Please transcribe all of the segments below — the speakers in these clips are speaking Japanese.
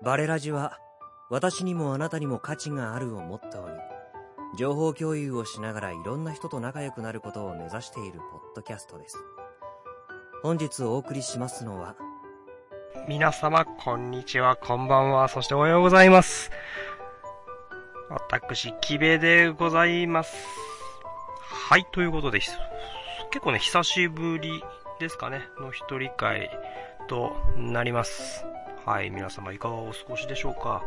バレラジは私にもあなたにも価値があるをモットーに情報共有をしながらいろんな人と仲良くなることを目指しているポッドキャストです。本日お送りしますのは、 皆様こんにちは、こんばんは、そしておはようございます。私キベでございます。はい、ということで結構ね久しぶりですかねの一人会となります。はい、皆様いかがお過ごしでしょうか。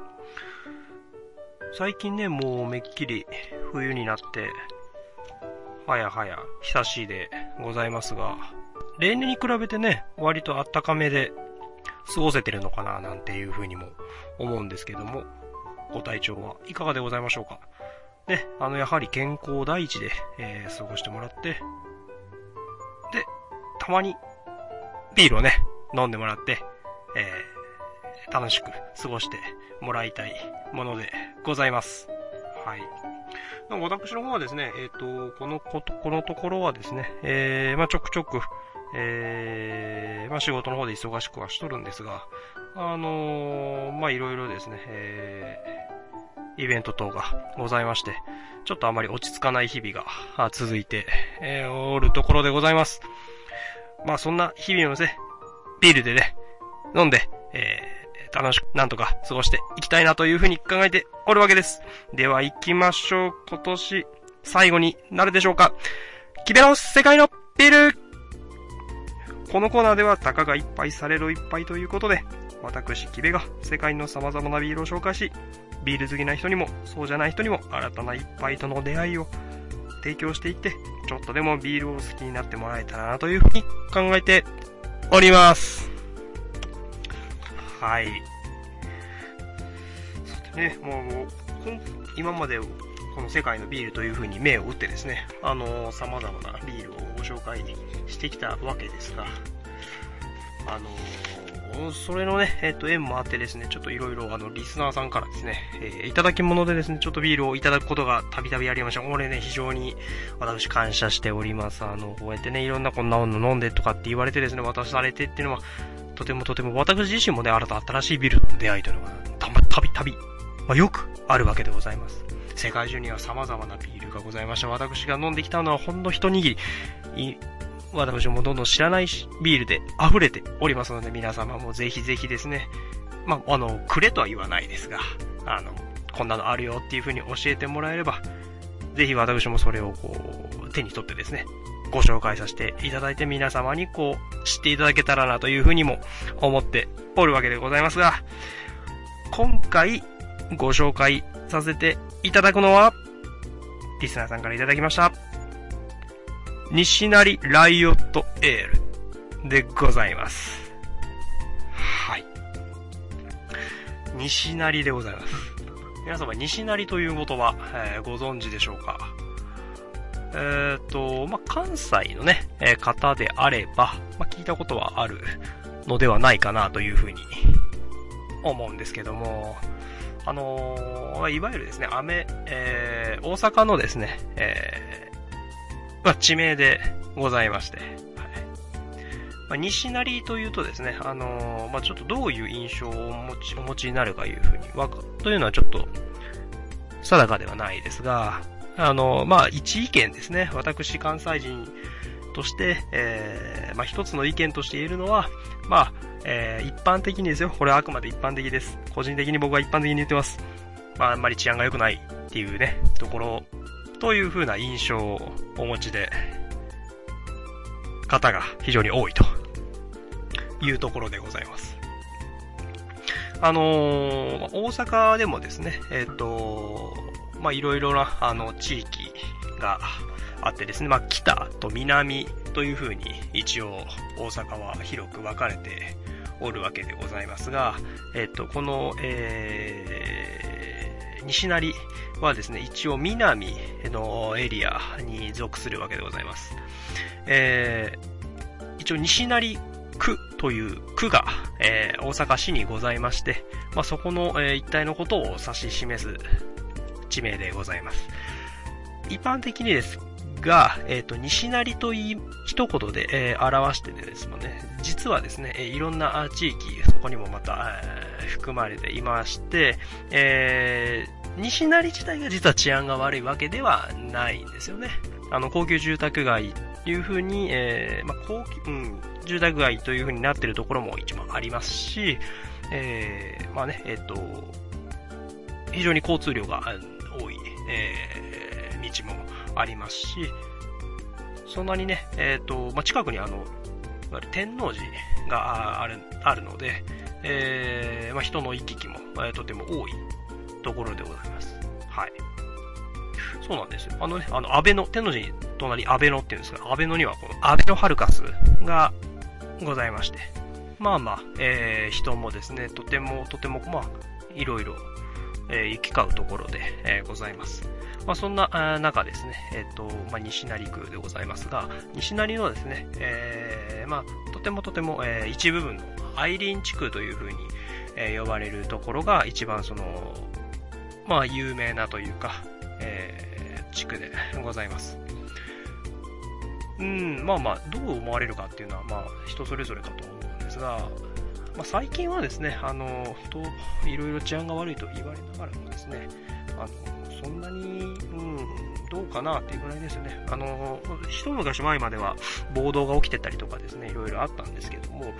最近ね、もうめっきり冬になってはやはや久しいでございますが、例年に比べてね割と暖かめで過ごせてるのかななんていう風にも思うんですけども、ご体調はいかがでございましょうか。で、やはり健康第一で、過ごしてもらって、で、たまにビールをね飲んでもらって、楽しく過ごしてもらいたいものでございます。はい。私の方はですね、このところはですね、ちょくちょく、仕事の方で忙しくはしとるんですが、いろいろですね、イベント等がございまして、ちょっとあまり落ち着かない日々が続いて、おるところでございます。そんな日々をですね、ビールでね、飲んで、楽しくなんとか過ごしていきたいなというふうに考えておるわけです。では行きましょう。今年最後になるでしょうか。キベの世界のビール。このコーナーではたかが一杯される一杯ということで、私キベが世界の様々なビールを紹介し、ビール好きな人にもそうじゃない人にも新たな一杯との出会いを提供していって、ちょっとでもビールを好きになってもらえたらなというふうに考えております。はい。さてね、今までこの世界のビールという風に銘を打ってですね、様々なビールをご紹介してきたわけですが、それのね、縁もあってですね、ちょっといろいろリスナーさんからですね、いただき物でですね、ちょっとビールをいただくことがたびたびありました。これね、非常に私感謝しております。こうやってね、いろんなこんなの飲んでとかって言われてですね、渡されてっていうのは、とても私自身もね、新しいビールの出会いというのがたびたび、よくあるわけでございます。世界中には様々なビールがございました。私が飲んできたのはほんの一握り。私もどんどん知らないビールで溢れておりますので、皆様もぜひぜひですね、くれとは言わないですが、こんなのあるよっていう風に教えてもらえれば、ぜひ私もそれを手に取ってですね、ご紹介させていただいて皆様に知っていただけたらなというふうにも思っておるわけでございますが、今回ご紹介させていただくのはリスナーさんからいただきました西成ライオットエールでございます。はい。西成でございます。皆様西成という言葉、ご存知でしょうか。関西のね、方であれば、聞いたことはあるのではないかなというふうに思うんですけども、いわゆるですね、大阪のですね、地名でございまして、はい。西成というとですね、ちょっとどういう印象をお持ちになるかいうふうにというのはちょっと定かではないですが、一意見ですね。私、関西人として、一つの意見として言えるのは、一般的にですよ。これはあくまで一般的です。個人的に僕は一般的に言ってます。あんまり治安が良くないっていうね、ところ、という風な印象をお持ちで、方が非常に多いというところでございます。大阪でもですね、いろいろな、地域があってですね、北と南という風に一応大阪は広く分かれておるわけでございますが、この、西成はですね、一応南のエリアに属するわけでございます。一応西成区という区が、大阪市にございまして、そこの、一帯のことを指し示す地名でございます。一般的にですが、西成と一言で、表してですもんね、実はですね、いろんな地域、そこにもまた、 含まれていまして、西成自体が実は治安が悪いわけではないんですよね。高級住宅街という風に、住宅街という風になっているところも一番ありますし、非常に交通量が多い、道もありますし、そんなにね、近くに天王寺があるので、人の行き来も、とても多いところでございます。はい。そうなんですよ。安倍の、天王寺に隣安倍のっていうんですが、安倍のにはこの安倍のハルカスがございまして、人もですね、とても、いろいろ、行き交うところで、ございます。そんな中ですね、西成区でございますが、西成のですね、とても、一部分のアイリーン地区という風に、呼ばれるところが一番有名なというか、地区でございます。どう思われるかっていうのは、人それぞれかと思うんですが、最近はですね、いろいろ治安が悪いと言われながらもですね、そんなに、どうかなっていうぐらいですよね。一昔前までは暴動が起きてたりとかですね、いろいろあったんですけども、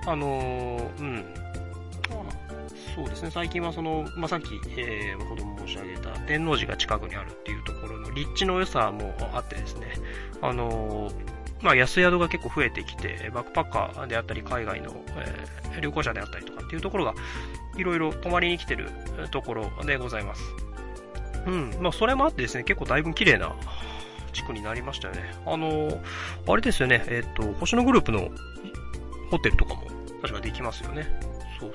そうですね、最近はさっき、ほど申し上げた天王寺が近くにあるっていうところの立地の良さもあってですね、安宿が結構増えてきて、バックパッカーであったり、海外の、旅行者であったりとかっていうところが、いろいろ泊まりに来てるところでございます。それもあってですね、結構だいぶ綺麗な地区になりましたよね。あれですよね、星野グループのホテルとかも、確かできますよね。そう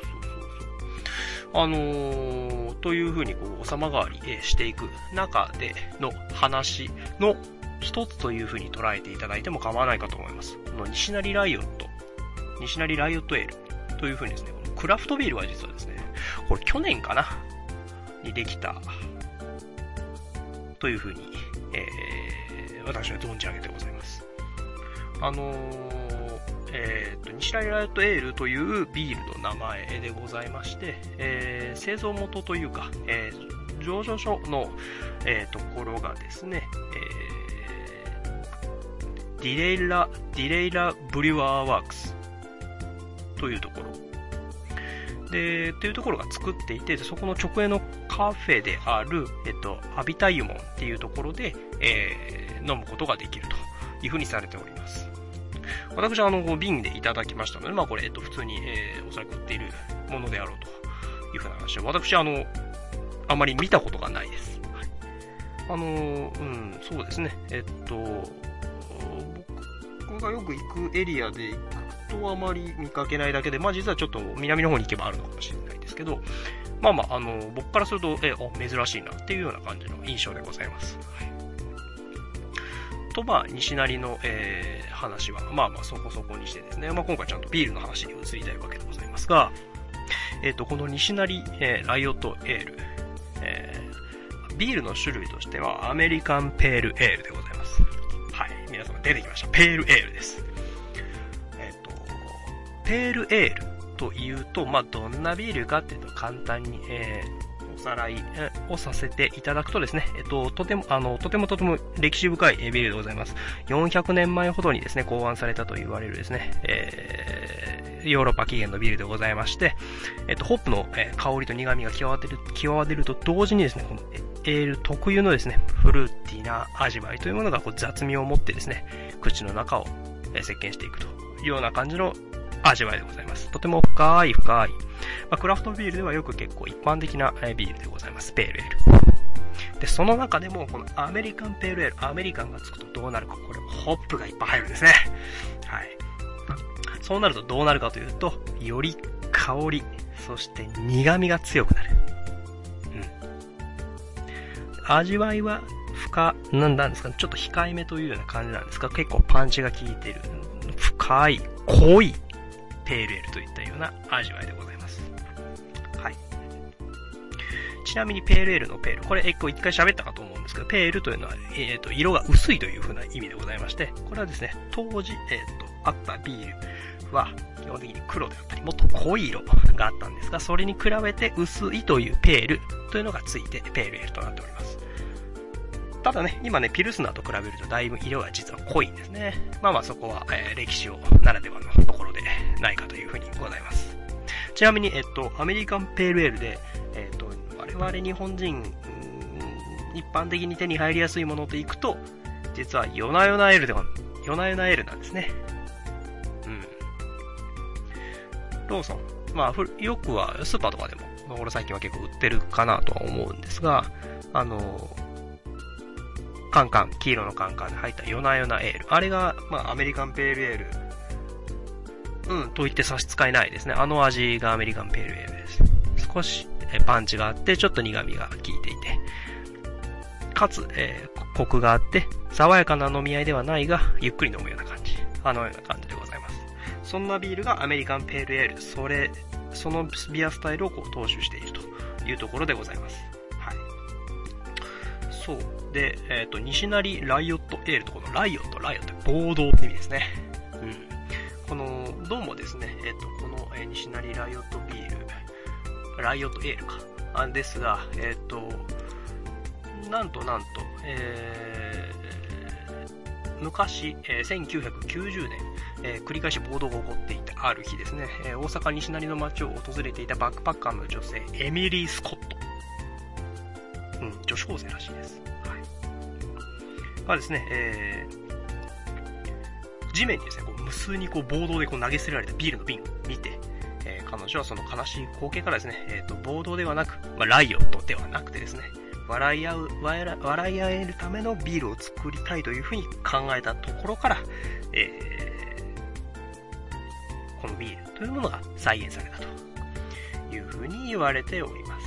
という風に様変わりしていく中での話の一つという風に捉えていただいても構わないかと思います。西成ライオットエールという風にですね、クラフトビールは実はですね、これ去年かなにできたという風に、私は存じ上げてございます。西成ライオットエールというビールの名前でございまして、製造元というか、醸造所の、ところがですね、ディレイラブリュワーワークスというところで、というところが作っていて、そこの直営のカフェである、アビタイユモンっていうところで、飲むことができるというふうにされております。私は瓶でいただきましたので、これ、普通に、おそらく売っているものであろうというふうな話を、私あまり見たことがないです。そうですね。僕がよく行くエリアで行くとあまり見かけないだけで、実はちょっと南の方に行けばあるのかもしれないですけど、僕からすると、珍しいなっていうような感じの印象でございます。西成の、話は、そこそこにしてですね、今回ちゃんとビールの話に移りたいわけでございますが、この西成、ライオットエール、ビールの種類としてはアメリカンペールエールでございます。はい、皆様出てきました。ペールエールです。ペールエールというと、どんなビールかっていうと簡単に、おさらいをさせていただくとですね、とても歴史深いビールでございます。400年前ほどにですね、考案されたと言われるですね、ヨーロッパ起源のビールでございまして、ホップの香りと苦味が際立ると同時にですね、このエール特有のですね、フルーティーな味わいというものが雑味を持ってですね、口の中を席巻していくというような感じの味わいでございます。とても深い、クラフトビールではよく結構一般的なビールでございます。ペールエール。で、その中でも、このアメリカンペールエール、アメリカンがつくとどうなるか、これホップがいっぱい入るんですね。はい。そうなるとどうなるかというと、より香り、そして苦味が強くなる。味わいはなんですかね、ちょっと控えめというような感じなんですが、結構パンチが効いている、深い、濃いペールエールといったような味わいでございます。はい。ちなみにペールエールのペール、これ一回喋ったかと思うんですけど、ペールというのは、色が薄いという風な意味でございまして、これはですね、当時、あったビールは基本的に黒であったりもっと濃い色があったんですが、それに比べて薄いというペールというのがついてペールエールとなっております。ただね、今ね、ピルスナーと比べるとだいぶ色が実は濃いんですね。まあそこは、歴史をならではのところでないかというふうにございます。ちなみに、アメリカンペールエールで、我々日本人、一般的に手に入りやすいものといくと、実はヨナヨナエールなんですね。ローソン。よくはスーパーとかでも、俺最近は結構売ってるかなとは思うんですが、黄色のカンカンで入ったヨナヨナエール。あれが、アメリカンペールエール。と言って差し支えないですね。あの味がアメリカンペールエールです。少しパンチがあって、ちょっと苦味が効いていて、かつ、コクがあって、爽やかな飲み合いではないが、ゆっくり飲むような感じ。あのような感じでございます。そんなビールがアメリカンペールエール。そのビアスタイルを踏襲しているというところでございます。はい。そう。で、西成ライオットエールとこのライオット暴動って意味ですね。どうもですね、この、西成ライオットビール、ライオットエールか。ですが、なんと、昔、1990年、繰り返し暴動が起こっていたある日ですね、大阪西成の街を訪れていたバックパッカーの女性、エミリー・スコット。女子高生らしいです。ですね、地面にですね、無数に暴動で投げ捨てられたビールの瓶を見て、彼女はその悲しい光景からですね、暴動ではなく、ライオットではなくてですね、笑い合えるためのビールを作りたいというふうに考えたところから、このビールというものが再現されたというふうに言われております。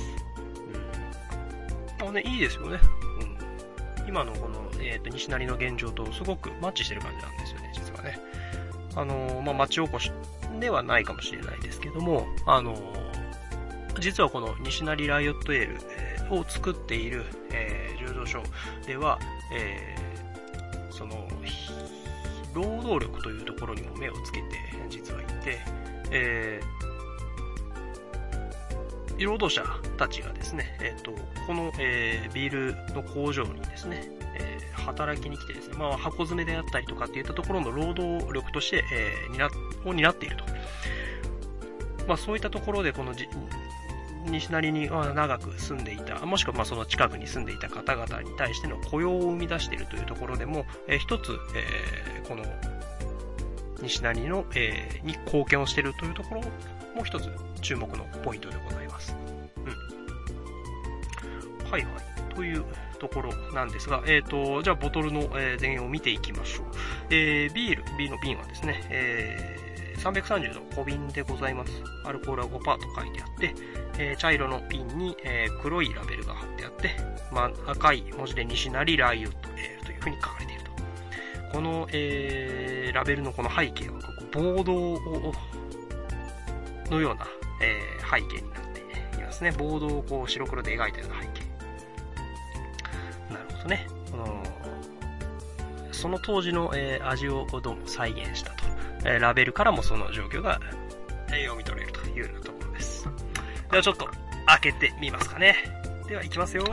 いいですよね。今のこの、西成の現状とすごくマッチしてる感じなんですよね、実はね。町おこしではないかもしれないですけども、実はこの西成ライオットエールを作っている、醸造所では、その、労働力というところにも目をつけて、実はいて、労働者たちがですね、この、ビールの工場にですね、働きに来てですね、箱詰めであったりとかっていったところの労働力として、担っていると。そういったところで、この西成に長く住んでいた、もしくはその近くに住んでいた方々に対しての雇用を生み出しているというところでも、一つ、この西成の、に貢献をしているというところも一つ注目のポイントでございます。はいはい。というところなんですが、じゃあボトルの前容を見ていきましょう。ビールの瓶はですね、330の小瓶でございます。アルコールは 5% と書いてあって、茶色の瓶に、黒いラベルが貼ってあって、赤い文字で西成ライオットエールという風に書かれていると。この、ラベルのこの背景は暴動のような、背景になっていますね。暴動を白黒で描いたような背景。なるほどね。その当時の、味をどうも再現したと。ラベルからもその状況が読み取れるというようなところです。ではちょっと開けてみますかね。では行きますよ。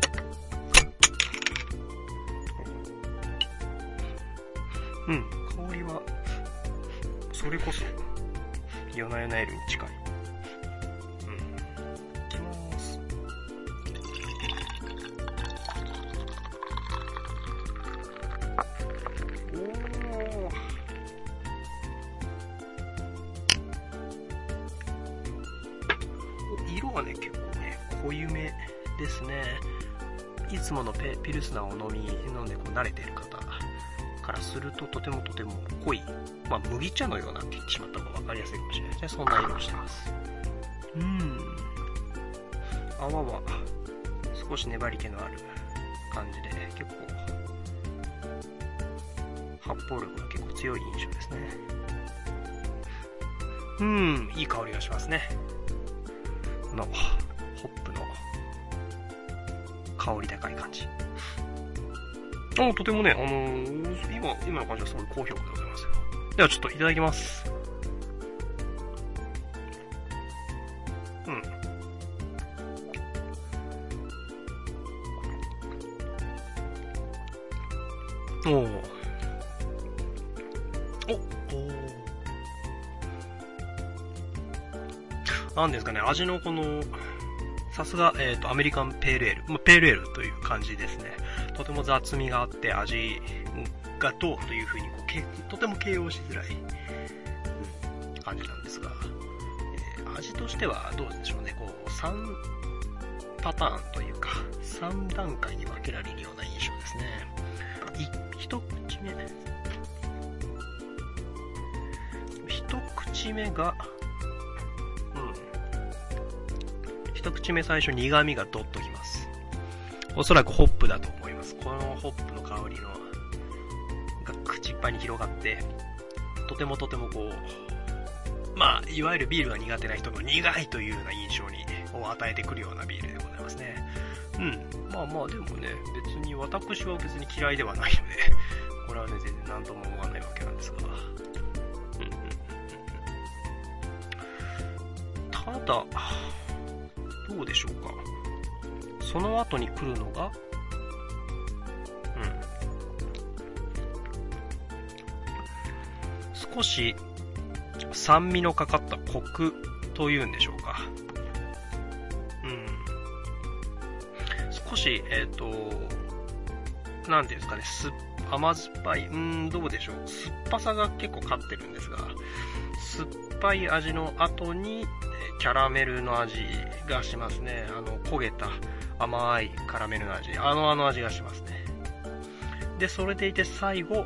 香りはそれこそヨナヨナエールに近い。いきます。色はね、結構ね、濃ゆめですね。いつものピルスナーを飲んで慣れている方からするととても濃い、麦茶のようなって言ってしまった方が分かりやすいかもしれないですね。そんな色をしてます。泡は少し粘り気のある感じで、結構発泡力が結構強い印象ですね。いい香りがしますね。ホップの香り高い感じ。とてもね、今の感じはすごい好評でございますよ。ではちょっといただきます。 うん。おー。なんですかね、味のこの、さすが、アメリカンペールエール。ペールエールという感じですね。とても雑味があって、味がどうというふうにとても形容しづらい、感じなんですが、味としてはどうでしょうね、3パターンというか、3段階に分けられるような印象ですね。一口目が、一口目最初苦味がドッときます。おそらくホップだと思います。このホップの香りが口いっぱいに広がって、とてもいわゆるビールが苦手な人の苦いというような印象を与えてくるようなビールでございますね。でもね、別に私は別に嫌いではないので、これはね、全然何とも思わないわけなんですが。ただ、どうでしょうか。その後に来るのが、少し酸味のかかったコクというんでしょうか。少し、なんていうんですかね、甘酸っぱい、どうでしょう。酸っぱさが結構勝ってるんですが、酸っぱい味の後に、キャラメルの味がしますね。焦げた甘いカラメルの味。あの味がしますね。で、それでいて最後、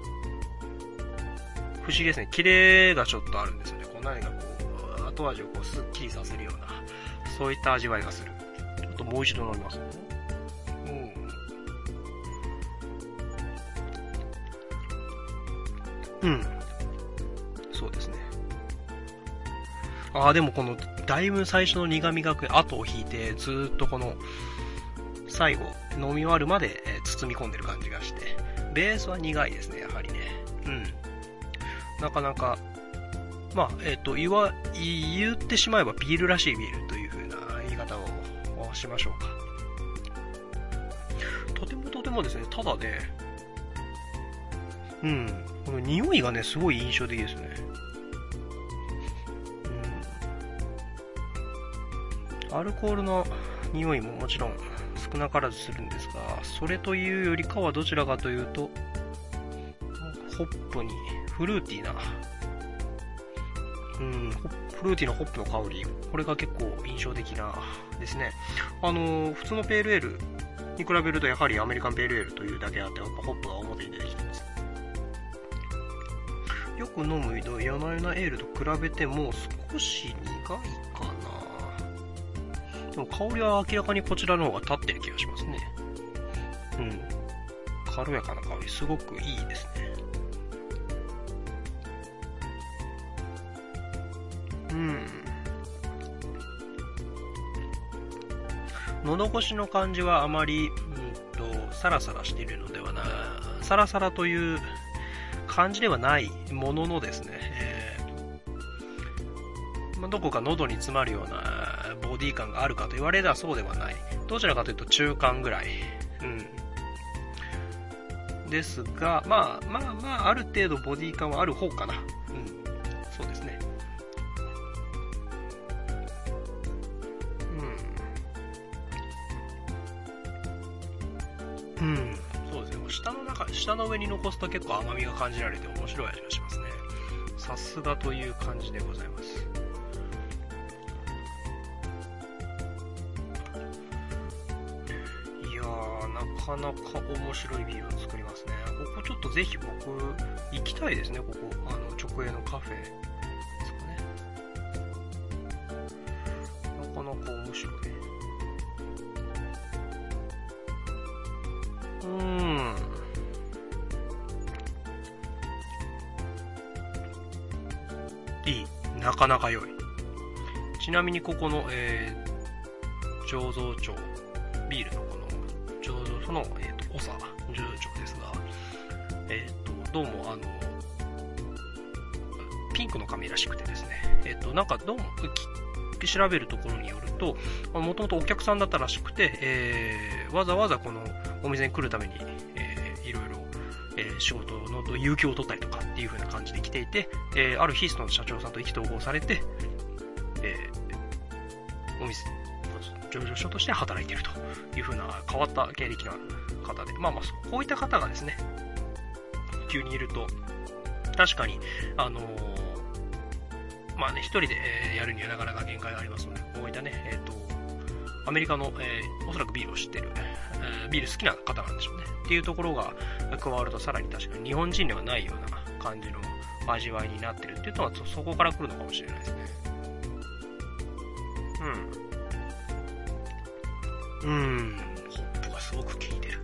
不思議ですね。キレがちょっとあるんですよね。何か後味をスッキリさせるような、そういった味わいがする。ちょっともう一度飲みますね。そうですね。でもだいぶ最初の苦味が後を引いて、ずーっと最後、飲み終わるまで包み込んでる感じがして、ベースは苦いですね、やはりね。なかなか、言ってしまえばビールらしいビールという風な言い方をしましょうか。とてもですね、ただね、この匂いがね、すごい印象的ですね。アルコールの匂いももちろん少なからずするんですが、それというよりかはどちらかというと、ホップに、フルーティーな、フルーティーなホップの香り、これが結構印象的なですね。普通のペールエールに比べるとやはりアメリカンペールエールというだけあって、やっぱホップが表に出てきてます。よく飲む夜な夜なエールと比べても少し苦いかな。でも香りは明らかにこちらの方が立ってる気がしますね。軽やかな香り、すごくいいですね。喉越しの感じはあまり、サラサラしているのではな、サラサラという感じではないもののですね、どこか喉に詰まるようなボディ感があるかと言われればそうではない。どちらかというと中間ぐらい。ですが、ある程度ボディ感はある方かな。そうですね。そうですね。舌の上に残すと結構甘みが感じられて面白い味がしますね。さすがという感じでございます。いやー、なかなか面白いビールを作りますね。ここちょっとぜひ僕行きたいですね。ここ直営のカフェですかね。なかなか面白い。なかなか良い。ちなみにここの、醸造長、ビールのこの醸造所の、長ですが、どうもピンクの髪らしくてですね、なんかどうも調べるところによると、もともとお客さんだったらしくて、わざわざこのお店に来るために、いろいろ、仕事の有給を取ったりとかっていう風な感じで来ていて、ある日その社長さんと意気投合されて、お店上場所として働いているという風な変わった経歴のある方で、こういった方がですね、急にいると確かに一人でやるにはなかなか限界がありますので、こういったね、アメリカの、おそらくビールを知ってる、ビール好きな方なんでしょうねっていうところが加わると、さらに確かに日本人ではないような感じの味わいになってるっていうのは、そこから来るのかもしれないですね。ホップがすごく効いてる。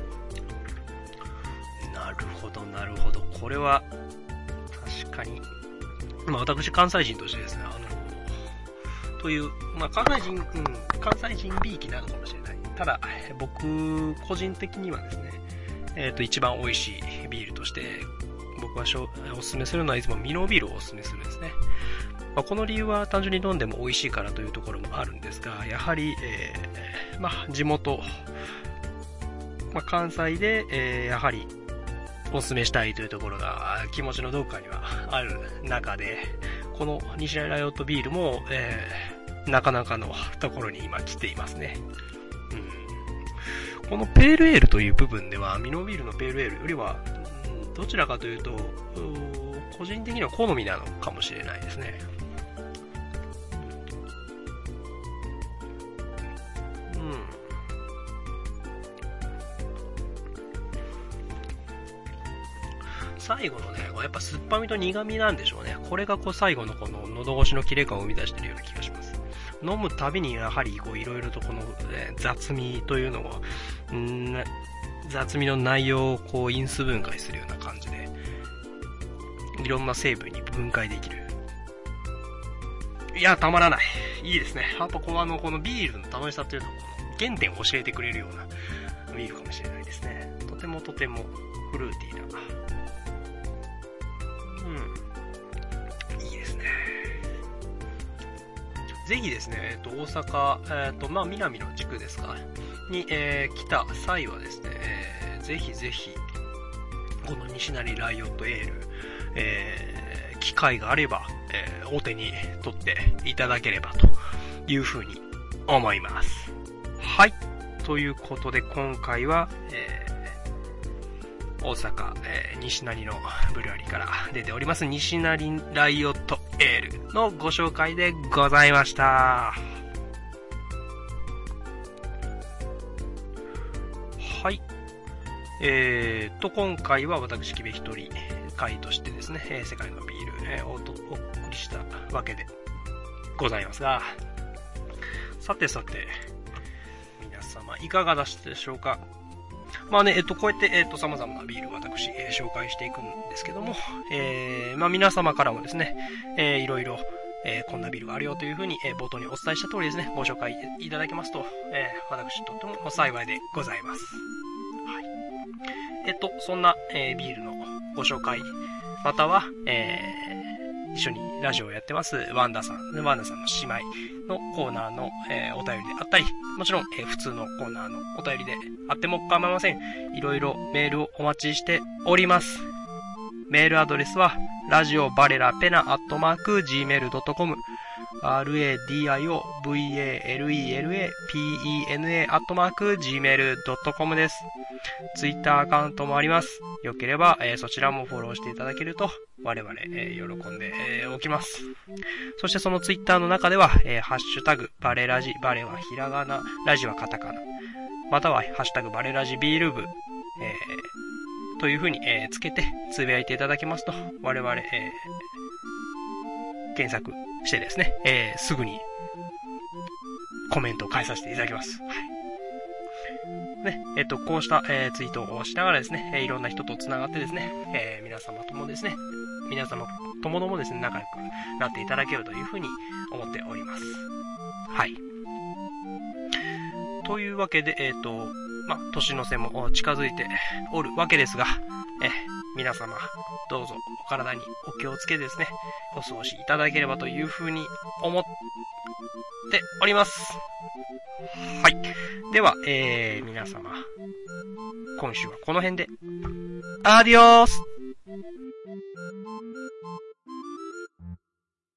なるほどなるほど。これは確かに、私関西人としてですね、という、関西人びいきなのかもしれない。ただ僕個人的にはですね、一番美味しいビールとして僕はおすすめするのはいつもミノービールをおすすめするんですね。この理由は単純に飲んでも美味しいからというところもあるんですが、やはり、地元、関西で、やはりおすすめしたいというところが気持ちのどこかにはある中で、この西成ライオットビールも、なかなかのところに今来ていますね。このペールエールという部分ではミノービールのペールエールよりは、どちらかというと個人的には好みなのかもしれないですね。最後のね、やっぱ酸っぱみと苦みなんでしょうね。これが最後のこの喉越しの切れ感を生み出しているような気がします。飲むたびにやはりいろいろとこの、雑味というのを、雑味の内容を因数分解するような感じで、いろんな成分に分解できる。いや、たまらない。いいですね。やっぱこのビールの楽しさというのを原点を教えてくれるようなビールかもしれないですね。とてもとてもフルーティーな。いいですね。ぜひですね、大阪、南の地区ですかに、来た際はですね、ぜひぜひこの西成ライオットエール、機会があれば、お手に取っていただければというふうに思います。はい。ということで今回は、大阪、西成のブルワリーから出ております西成ライオットエールのご紹介でございました。はい。今回は私キベ一人会としてですね、世界のビール、お送りしたわけでございますが、さて皆様いかがでしたでしょうか。こうやって、様々なビールを私、紹介していくんですけども、皆様からもですね、いろいろ、こんなビールがあるよというふうに、冒頭にお伝えした通りですね、ご紹介いただけますと、私とっても幸いでございます。はい。そんな、ビールのご紹介、または、一緒にラジオをやってますワンダさんの姉妹のコーナーの、お便りであったり、もちろん、普通のコーナーのお便りであっても構いません。いろいろメールをお待ちしております。メールアドレスはradiovalela@gmail.com radiovalela@gmail.com です。ツイッターアカウントもあります。よければ、そちらもフォローしていただけると我々、喜んで、おきます。そしてそのツイッターの中では、ハッシュタグバレラジ、バレはひらがな、ラジはカタカナ、またはハッシュタグバレラジビール部、という風に、つけてつぶやいていただけますと我々、検索してですね、すぐにコメントを返させていただきます。はいね、こうした、ツイートをしながらですね、いろんな人とつながってですね、皆様ともですね、仲良くなっていただけるというふうに思っております。はい。というわけで、年の瀬も近づいておるわけですが、 皆様、どうぞお体にお気をつけですね、お過ごしいただければというふうに思っております。はい。では、皆様、今週はこの辺で、アディオース。